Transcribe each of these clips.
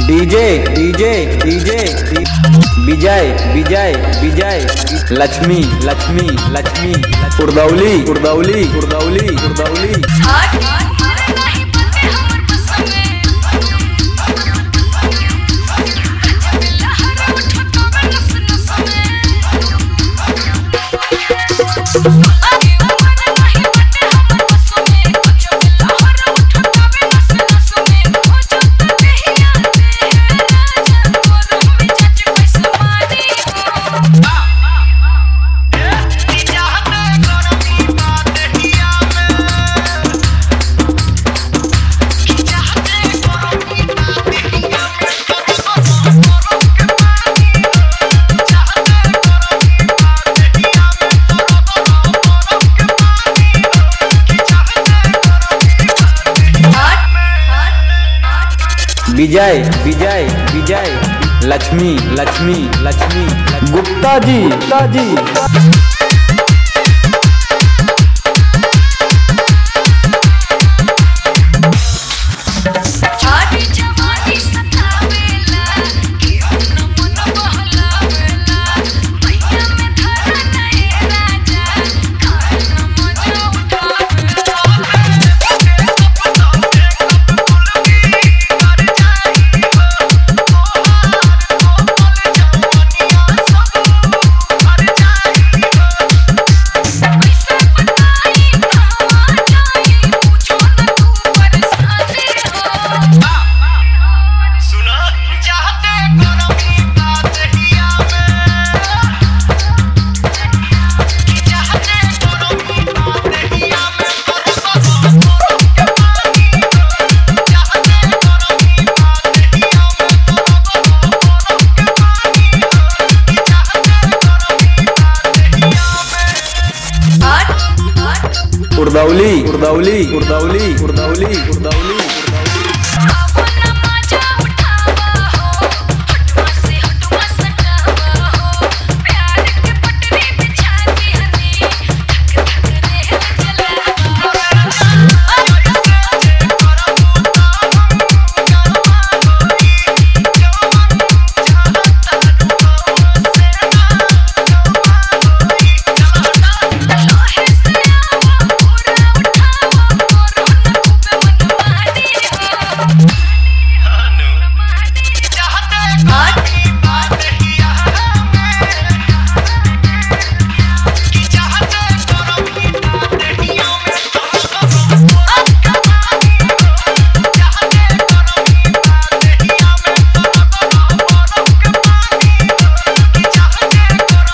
DJ DJ DJ Vijay Vijay Vijay Lakshmi Lakshmi Lakshmi Urdauli Urdauli Urdauli Urdauli Vijay Vijay Vijay Lakshmi Lakshmi Lakshmi Gupta ji Gupta जी उर्दौली उर्दौली उर्दौली उर्दौली उर्दौली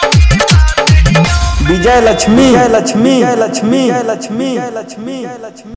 विजय लक्ष्मी लक्ष्मी लक्ष्मी लक्ष्मी लक्ष्मी लक्ष्मी